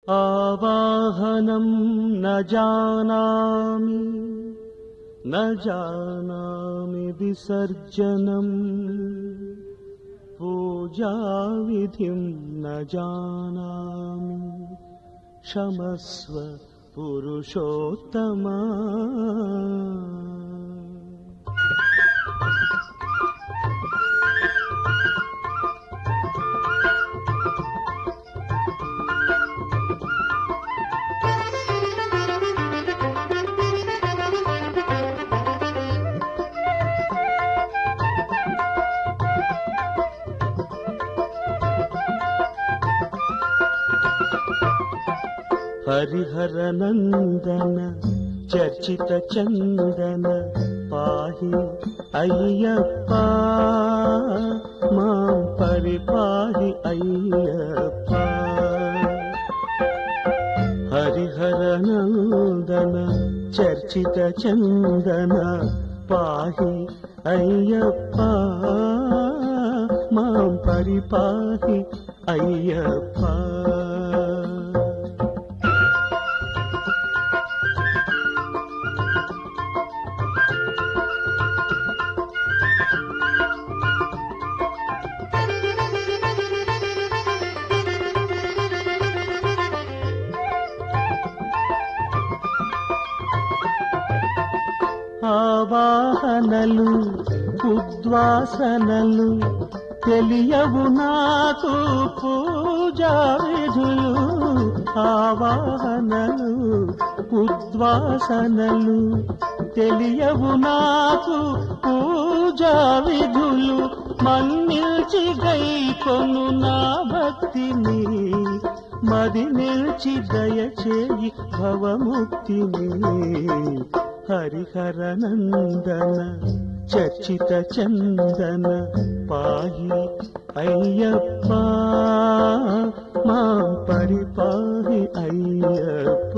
ఆవాహనం న జానామి విసర్జనం పూజా విధిం న జానామి క్షమస్వ పురుషోత్తమా. హరిహర నందన చర్చిత చందన పాహి అయ్యప్ప, మాం పరిపాహి అయ్యప్ప. హరిహర నందన చర్చిత చందన పాహి అయ్యప్ప, మాం పరిపాహి అయ్యప్ప. ఆవాహనలు ఉద్వాసనలు తెలియవు నాకు పూజా విధులు. ఆవాహనలు ఉద్వాసనలు తెలియవు నాకు పూజా విధులు. మన్నిల్చి గైకొను నా భక్తిని, మది నిల్చి దయచేయి భవముక్తిని. హరిహర నందన చర్చిత చందన పాహి అయ్యప్ప, మాం పరిపాహి అయ్యప్ప.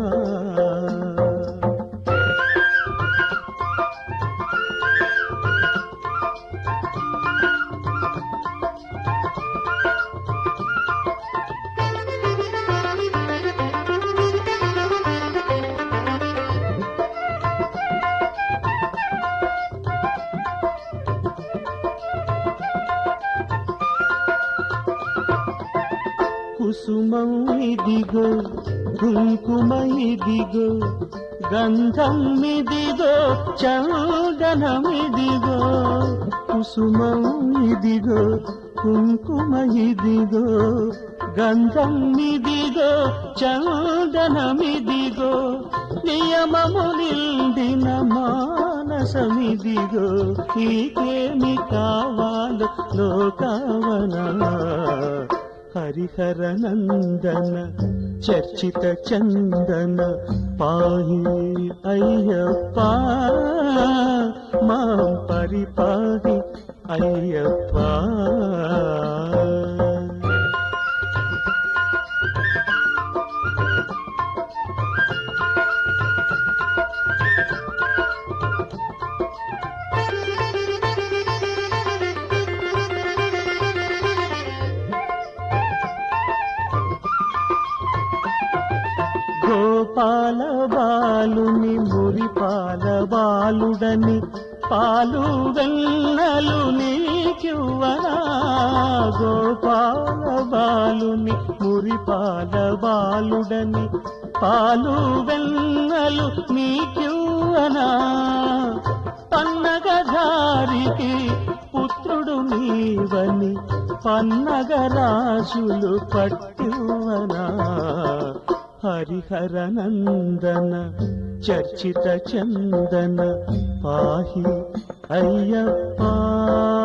కుసుమం ఇదిగో కుంకుమ ఇదిగో గంధం ఇదిగో చందనం ఇదిగో. కుసుమం ఇదిగో కుంకుమ ఇదిగో గంధం ఇదిగో చందనం ఇదిగో. నియమము నిండిన మానసమిదిగో, నీకేమి కావాలో లోకావనా. హరిహర నందన చర్చిత చందన పాహి అయ్యప్ప, మాం పరిపాహి అయ్యప్ప. గోపాల బాలుని మురిపాల బాలుడని పాలు వెన్నలు నీకివ్వనా. గోపాల బాలుని మురిపాల బాలుడని పాలు వెన్నలు నీకివ్వనా. పన్నగధారికి పుత్రుడు నీవని పన్నగరాజులు పట్టివ్వనా. హరిహర నందన చర్చిత చందన పాహి అయ్యప్ప.